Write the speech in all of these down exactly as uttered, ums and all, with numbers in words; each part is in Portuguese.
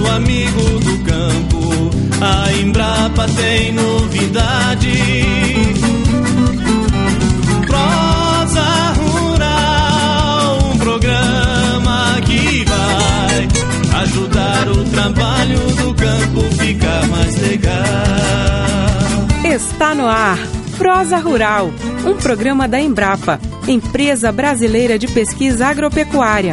amigo do campo, a Embrapa tem novidade. Prosa Rural, um programa que vai ajudar o trabalho do campo ficar mais legal. Está no ar Prosa Rural, um programa da Embrapa, Empresa Brasileira de Pesquisa Agropecuária.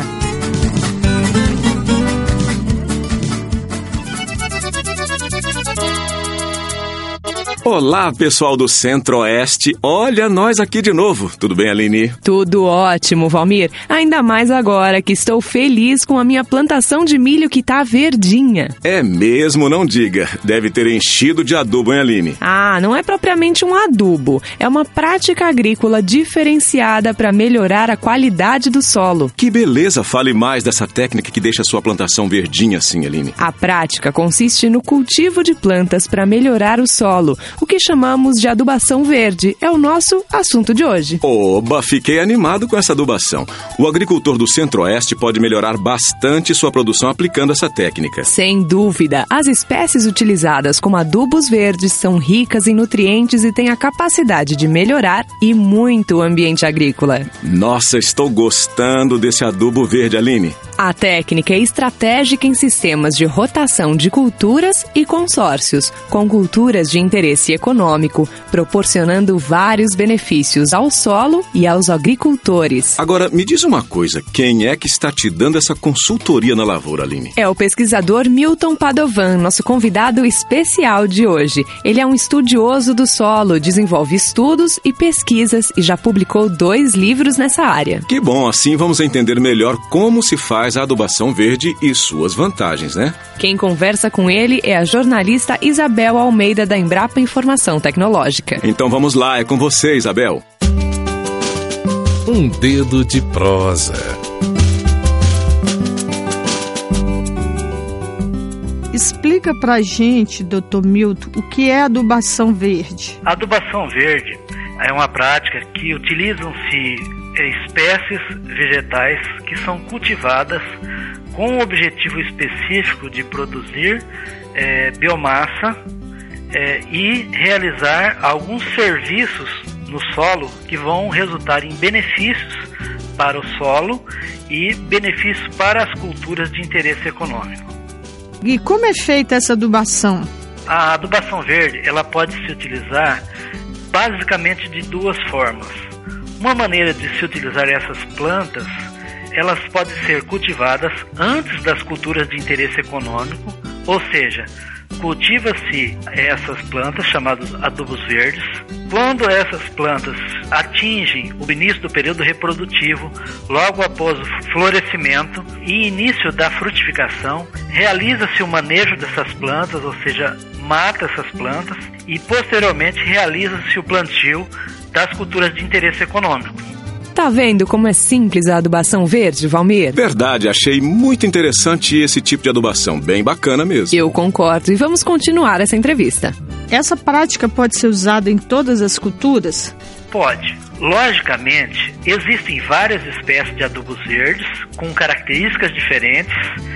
Olá, pessoal do Centro-Oeste. Olha nós aqui de novo. Tudo bem, Aline? Tudo ótimo, Valmir. Ainda mais agora que estou feliz com a minha plantação de milho que tá verdinha. É mesmo, não diga. Deve ter enchido de adubo, hein, Aline? Ah, não é propriamente um adubo. É uma prática agrícola diferenciada para melhorar a qualidade do solo. Que beleza! Fale mais dessa técnica que deixa a sua plantação verdinha assim, Aline. A prática consiste no cultivo de plantas para melhorar o solo. O que chamamos de adubação verde é o nosso assunto de hoje. Oba, fiquei animado com essa adubação. O agricultor do Centro-Oeste pode melhorar bastante sua produção aplicando essa técnica. Sem dúvida, as espécies utilizadas como adubos verdes são ricas em nutrientes e têm a capacidade de melhorar e muito o ambiente agrícola. Nossa, estou gostando desse adubo verde, Aline. A técnica é estratégica em sistemas de rotação de culturas e consórcios, com culturas de interesse econômico, proporcionando vários benefícios ao solo e aos agricultores. Agora, me diz uma coisa, quem é que está te dando essa consultoria na lavoura, Aline? É o pesquisador Milton Padovan, nosso convidado especial de hoje. Ele é um estudioso do solo, desenvolve estudos e pesquisas e já publicou dois livros nessa área. Que bom, assim vamos entender melhor como se faz a adubação verde e suas vantagens, né? Quem conversa com ele é a jornalista Isabel Almeida da Embrapa Informação Tecnológica. Então vamos lá, é com você, Isabel. Um dedo de prosa. Explica pra gente, doutor Milton, o que é adubação verde? A adubação verde é uma prática que utilizam-se espécies vegetais que são cultivadas com o objetivo específico de produzir é, biomassa é, e realizar alguns serviços no solo que vão resultar em benefícios para o solo e benefícios para as culturas de interesse econômico. E como é feita essa adubação? A adubação verde ela pode se utilizar basicamente de duas formas. Uma maneira de se utilizar essas plantas, elas podem ser cultivadas antes das culturas de interesse econômico, ou seja, cultiva-se essas plantas, chamadas adubos verdes. Quando essas plantas atingem o início do período reprodutivo, logo após o florescimento e início da frutificação, realiza-se o manejo dessas plantas, ou seja, mata essas plantas e posteriormente realiza-se o plantio das culturas de interesse econômico. Tá vendo como é simples a adubação verde, Valmir? Verdade, achei muito interessante esse tipo de adubação, bem bacana mesmo. Eu concordo e vamos continuar essa entrevista. Essa prática pode ser usada em todas as culturas? Pode. Logicamente, existem várias espécies de adubos verdes com características diferentes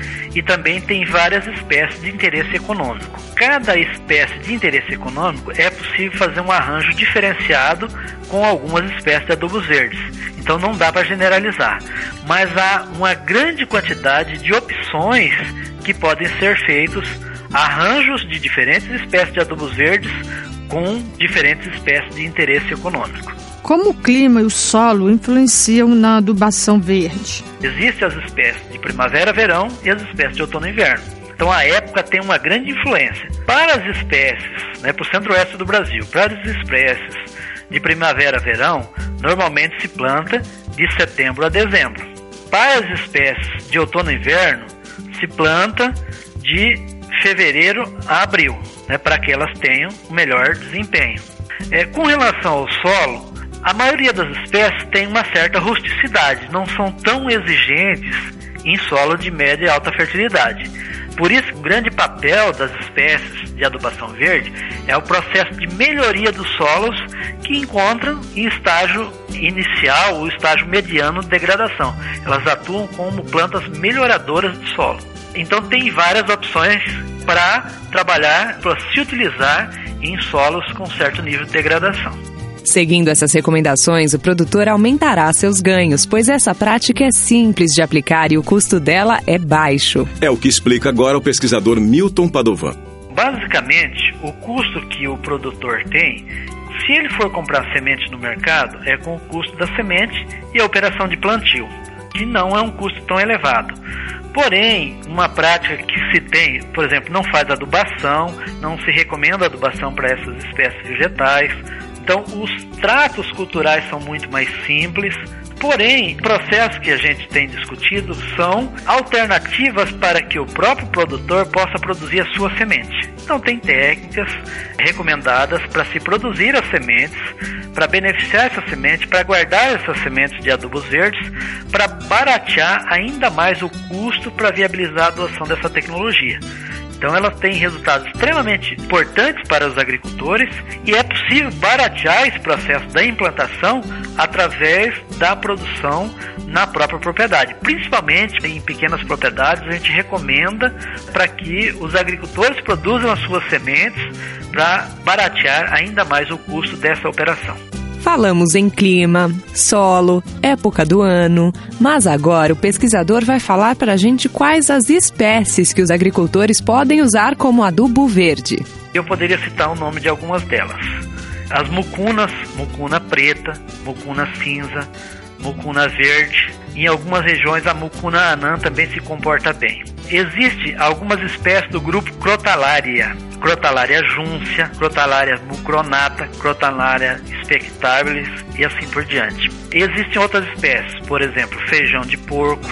e também tem várias espécies de interesse econômico. Cada espécie de interesse econômico é possível fazer um arranjo diferenciado com algumas espécies de adubos verdes. Então não dá para generalizar, mas há uma grande quantidade de opções que podem ser feitos, arranjos de diferentes espécies de adubos verdes com diferentes espécies de interesse econômico. Como o clima e o solo influenciam na adubação verde? Existem as espécies de primavera-verão e as espécies de outono-inverno. Então a época tem uma grande influência. Para as espécies, né, para o centro-oeste do Brasil, para as espécies de primavera-verão, normalmente se planta de setembro a dezembro. Para as espécies de outono-inverno, se planta de fevereiro a abril, né, para que elas tenham o melhor desempenho. É, com relação ao solo, a maioria das espécies tem uma certa rusticidade, não são tão exigentes em solo de média e alta fertilidade. Por isso, o grande papel das espécies de adubação verde é o processo de melhoria dos solos que encontram em estágio inicial ou estágio mediano de degradação. Elas atuam como plantas melhoradoras de solo. Então tem várias opções para trabalhar, para se utilizar em solos com certo nível de degradação. Seguindo essas recomendações, o produtor aumentará seus ganhos, pois essa prática é simples de aplicar e o custo dela é baixo. É o que explica agora o pesquisador Milton Padovan. Basicamente, o custo que o produtor tem, se ele for comprar semente no mercado, é com o custo da semente e a operação de plantio, que não é um custo tão elevado. Porém, uma prática que se tem, por exemplo, não faz adubação, não se recomenda adubação para essas espécies vegetais. Então, os tratos culturais são muito mais simples. Porém, processos que a gente tem discutido são alternativas para que o próprio produtor possa produzir a sua semente. Então, tem técnicas recomendadas para se produzir as sementes, para beneficiar essa semente, para guardar essas sementes de adubos verdes, para baratear ainda mais o custo para viabilizar a adoção dessa tecnologia. Então, ela tem resultados extremamente importantes para os agricultores e é possível baratear esse processo da implantação através da produção na própria propriedade. Principalmente em pequenas propriedades, a gente recomenda para que os agricultores produzam as suas sementes para baratear ainda mais o custo dessa operação. Falamos em clima, solo, época do ano, mas agora o pesquisador vai falar para a gente quais as espécies que os agricultores podem usar como adubo verde. Eu poderia citar o nome de algumas delas. As mucunas, mucuna preta, mucuna cinza, mucuna verde. Em algumas regiões a mucuna anã também se comporta bem. Existem algumas espécies do grupo Crotalaria. Crotalaria juncia, Crotalaria mucronata, Crotalaria spectabilis e assim por diante. Existem outras espécies, por exemplo, feijão de porco,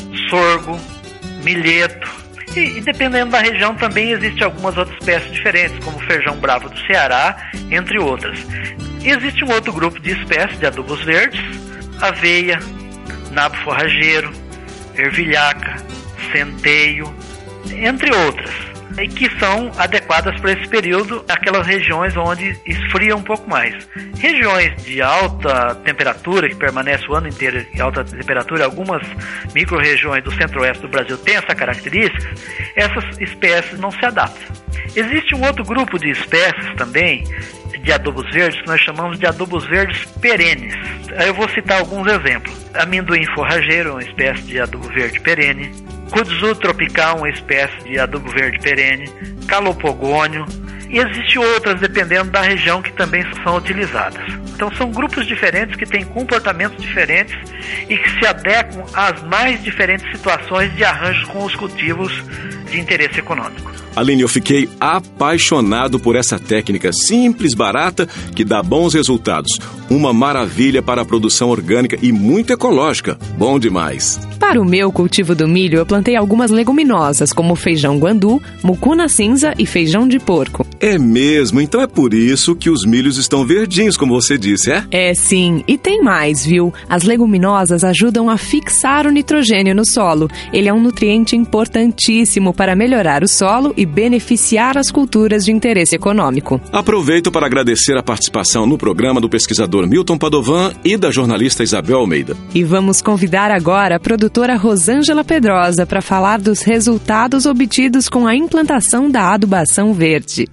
sorgo, milheto. E, e dependendo da região também existem algumas outras espécies diferentes, como feijão bravo do Ceará, entre outras. Existe um outro grupo de espécies de adubos verdes, aveia, nabo forrageiro, ervilhaca, centeio, entre outras, e que são adequadas para esse período, aquelas regiões onde esfria um pouco mais. Regiões de alta temperatura, que permanecem o ano inteiro em alta temperatura, algumas micro-regiões do centro-oeste do Brasil têm essa característica, essas espécies não se adaptam. Existe um outro grupo de espécies também, de adubos verdes, que nós chamamos de adubos verdes perenes. Eu vou citar alguns exemplos. Amendoim forrageiro, uma espécie de adubo verde perene. Kudzu tropical, uma espécie de adubo verde perene. Calopogônio. E existem outras, dependendo da região, que também são utilizadas. Então, são grupos diferentes que têm comportamentos diferentes e que se adequam às mais diferentes situações de arranjo com os cultivos de interesse econômico. Aline, eu fiquei apaixonado por essa técnica simples, barata, que dá bons resultados. Uma maravilha para a produção orgânica e muito ecológica. Bom demais. Para o meu cultivo do milho, eu plantei algumas leguminosas, como feijão guandu, mucuna cinza e feijão de porco. É mesmo? Então é por isso que os milhos estão verdinhos, como você disse, é? É sim, e tem mais, viu? As leguminosas ajudam a fixar o nitrogênio no solo. Ele é um nutriente importantíssimo para melhorar o solo e beneficiar as culturas de interesse econômico. Aproveito para agradecer a participação no programa do pesquisador Milton Padovan e da jornalista Isabel Almeida. E vamos convidar agora a produtora Rosângela Pedrosa para falar dos resultados obtidos com a implantação da adubação verde.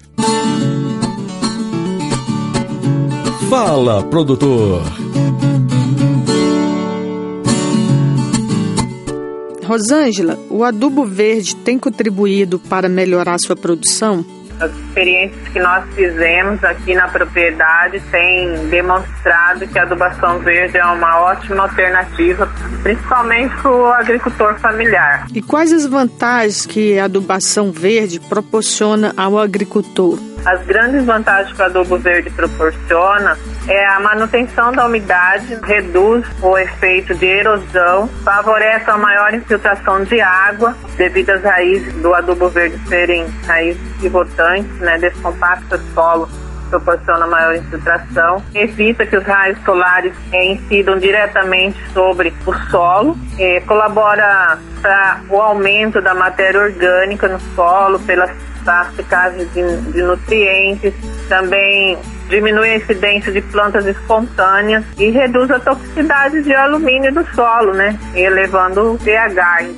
Fala, produtor! Rosângela, o adubo verde tem contribuído para melhorar sua produção? As experiências que nós fizemos aqui na propriedade têm demonstrado que a adubação verde é uma ótima alternativa, principalmente para o agricultor familiar. E quais as vantagens que a adubação verde proporciona ao agricultor? As grandes vantagens que o adubo verde proporciona é a manutenção da umidade, reduz o efeito de erosão, favorece a maior infiltração de água, devido às raízes do adubo verde serem raízes pivotantes, né, descompacta o solo, proporciona maior infiltração, evita que os raios solares eh, incidam diretamente sobre o solo, eh, colabora para o aumento da matéria orgânica no solo, pela eficácia de, de nutrientes, também diminui a incidência de plantas espontâneas e reduz a toxicidade de alumínio do solo, né, elevando o pH.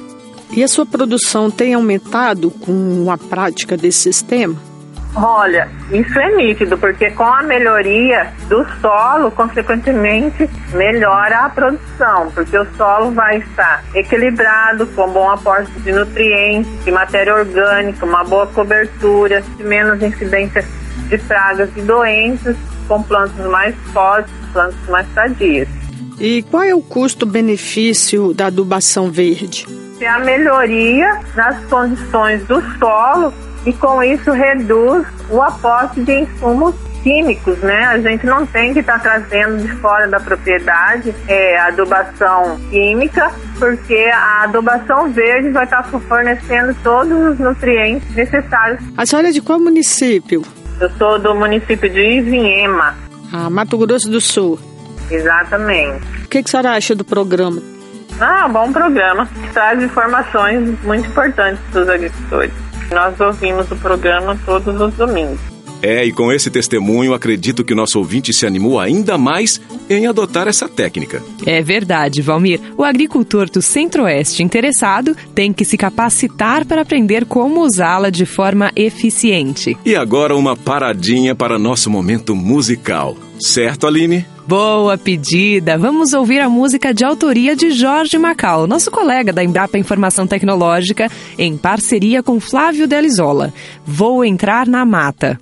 E a sua produção tem aumentado com a prática desse sistema? Olha, isso é nítido, porque com a melhoria do solo, consequentemente, melhora a produção, porque o solo vai estar equilibrado, com bom aporte de nutrientes, de matéria orgânica, uma boa cobertura, menos incidência de pragas e doenças, com plantas mais fortes, plantas mais sadias. E qual é o custo-benefício da adubação verde? É a melhoria nas condições do solo e com isso reduz o aporte de insumos químicos, né? A gente não tem que estar trazendo de fora da propriedade é, adubação química, porque a adubação verde vai estar fornecendo todos os nutrientes necessários. A senhora é de qual município? Eu sou do município de Ivinhema. Ah, Mato Grosso do Sul. Exatamente. O que, que a senhora acha do programa? Ah, bom programa. Traz informações muito importantes para os agricultores. Nós ouvimos o programa todos os domingos. É, e com esse testemunho, acredito que nosso ouvinte se animou ainda mais em adotar essa técnica. É verdade, Valmir. O agricultor do Centro-Oeste interessado tem que se capacitar para aprender como usá-la de forma eficiente. E agora uma paradinha para nosso momento musical. Certo, Aline? Boa pedida! Vamos ouvir a música de autoria de Jorge Macau, nosso colega da Embrapa Informação Tecnológica, em parceria com Flávio Delisola. Vou entrar na mata.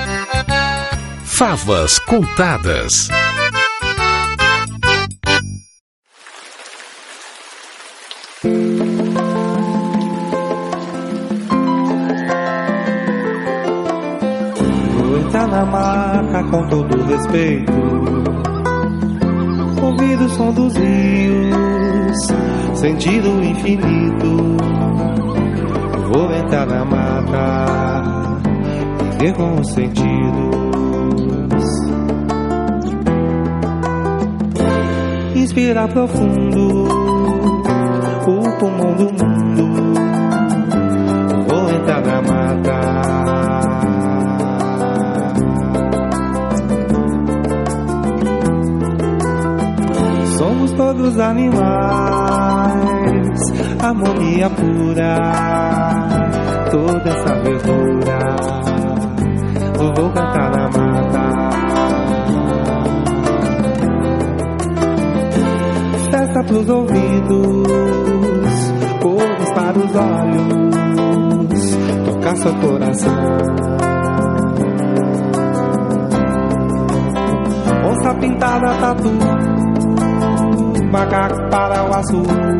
Favas contadas. Vou entrar na mata com todo respeito, ouvir o som dos rios, sentir o infinito. Vou entrar na mata, viver com os sentidos, inspirar profundo o pulmão do mundo. Vou entrar na mata, somos todos animais, harmonia pura, toda essa verdura. Vou cantar na mata, festa pros ouvidos, cores para os olhos, tocar seu coração. Onça pintada, tatu, macaco para o azul.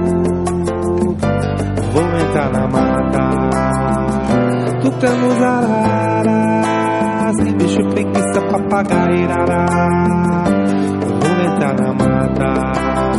Vou entrar na mata, tucano os araras, bicho preguiça, papagaio, irará. Vou entrar na mata,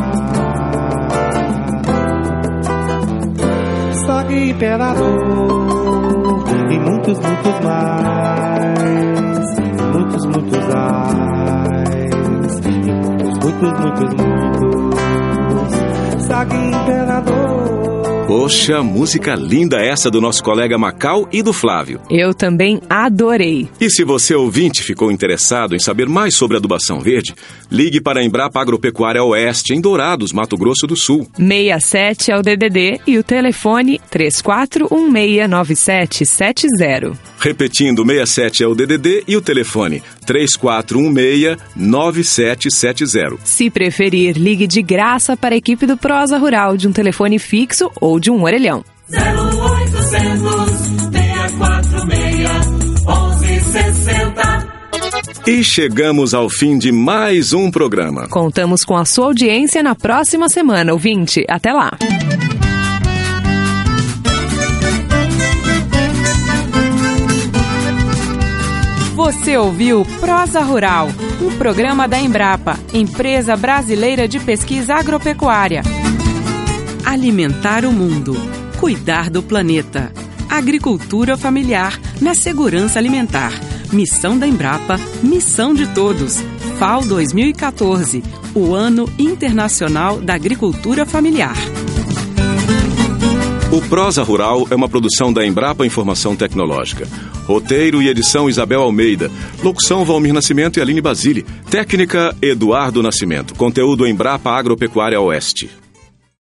sague imperador e muitos, muitos mais, muitos, muitos ais, e muitos, muitos, muitos, muitos, sague imperador. Poxa, música linda essa do nosso colega Macau e do Flávio. Eu também adorei. E se você, ouvinte, ficou interessado em saber mais sobre adubação verde, ligue para a Embrapa Agropecuária Oeste, em Dourados, Mato Grosso do Sul. seis sete é o D D D e o telefone três quatro um seis nove sete sete zero. Repetindo, seis sete é o D D D e o telefone três quatro um seis nove sete sete zero. Se preferir, ligue de graça para a equipe do Prosa Rural de um telefone fixo ou de um orelhão. zero oitocentos, seis quatro seis, onze sessenta. E chegamos ao fim de mais um programa. Contamos com a sua audiência na próxima semana, ouvinte. Até lá! Você ouviu Prosa Rural, um programa da Embrapa, Empresa Brasileira de Pesquisa Agropecuária. Alimentar o mundo, cuidar do planeta. Agricultura familiar na segurança alimentar. Missão da Embrapa, missão de todos. F A O dois mil e quatorze, o Ano Internacional da Agricultura Familiar. O Prosa Rural é uma produção da Embrapa Informação Tecnológica. Roteiro e edição Isabel Almeida. Locução Valmir Nascimento e Aline Basile. Técnica Eduardo Nascimento. Conteúdo Embrapa Agropecuária Oeste.